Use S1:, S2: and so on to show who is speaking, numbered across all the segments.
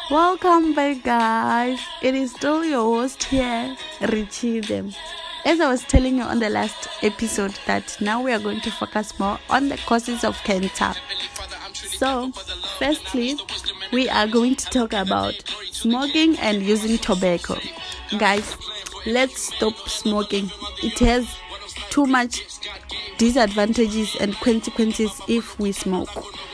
S1: Welcome back, guys. It is still your host here, Richie Them. As I was telling you on the last episode, that now we are going to focus more on the causes of cancer. So, firstly, we are going to talk about smoking and using tobacco. Guys, let's stop smoking. It has too much disadvantages and consequences if we smoke.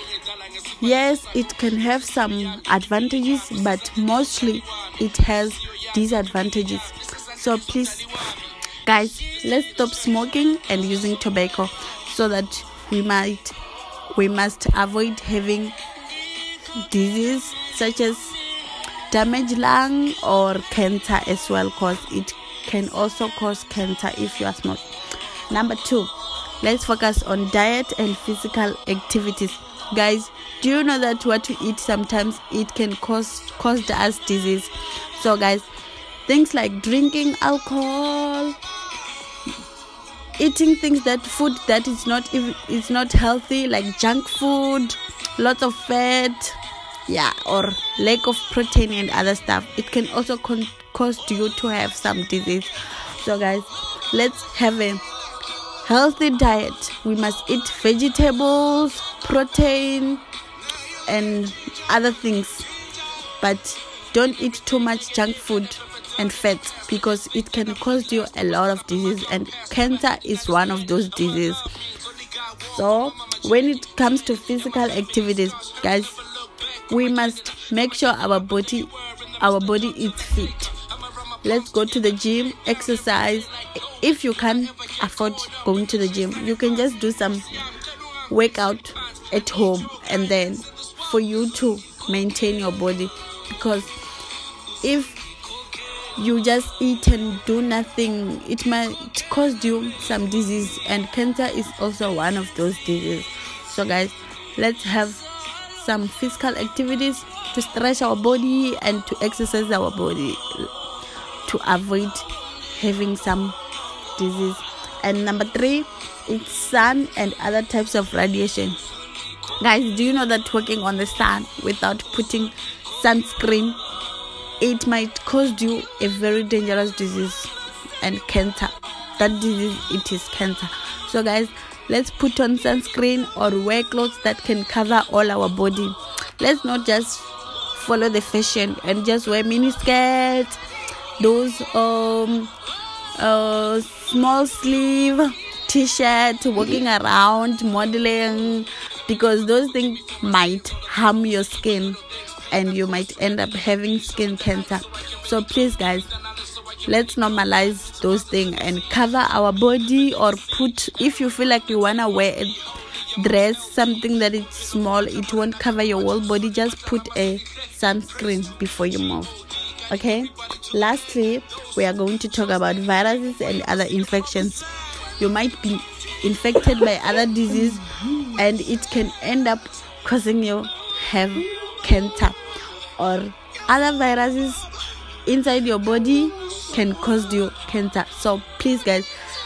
S1: Yes, it can have some advantages, but mostly it has disadvantages. So please, guys, let's stop smoking and using tobacco so that we must avoid having disease such as damaged lung or cancer as well, because it can also cause cancer if you are smoking. Number 2, let's focus on diet and physical activities. Guys, do you know that what we eat sometimes it can cause us disease? So guys, things like drinking alcohol, eating food that is not healthy, like junk food, lots of fat, or lack of protein and other stuff, it can also cause you to have some disease. So guys, let's have a healthy diet. We must eat vegetables, protein, and other things, but don't eat too much junk food and fat, because it can cause you a lot of disease, and cancer is one of those diseases. So when it comes to physical activities, guys, we must make sure our body is fit. Let's go to the gym, exercise. If you can't afford going to the gym, you can just do some workout at home, and then for you to maintain your body, because if you just eat and do nothing, it might cause you some disease, and cancer is also one of those diseases. So guys, let's have some physical activities to stretch our body and to exercise our body to avoid having some disease. And number 3, it's sun and other types of radiation. Guys, do you know that working on the sun without putting sunscreen, it might cause you a very dangerous disease and cancer. That disease, it is cancer. So guys, let's put on sunscreen or wear clothes that can cover all our body. Let's not just follow the fashion and just wear mini skirts, those small sleeve t-shirt, walking around modeling, because those things might harm your skin and you might end up having skin cancer. So please guys, let's normalize those things and cover our body, or if you feel like you wanna wear a dress, something that is small, it won't cover your whole body, just put a sunscreen before you move. Okay, lastly, we are going to talk about viruses and other infections. You might be infected by other disease, and it can end up causing you have cancer, or other viruses inside your body can cause you cancer. So please guys,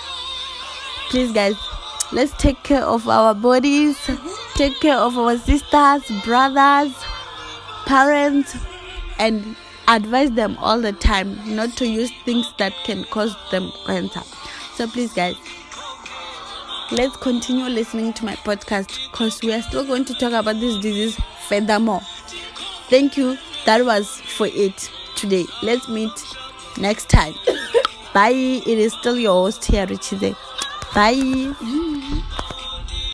S1: let's take care of our bodies, take care of our sisters, brothers, parents, and advise them all the time not to use things that can cause them cancer. So please guys, let's continue listening to my podcast, because we are still going to talk about this disease furthermore. Thank you. That was for it today. Let's meet next time. Bye. It is still your host here, Richie. Bye.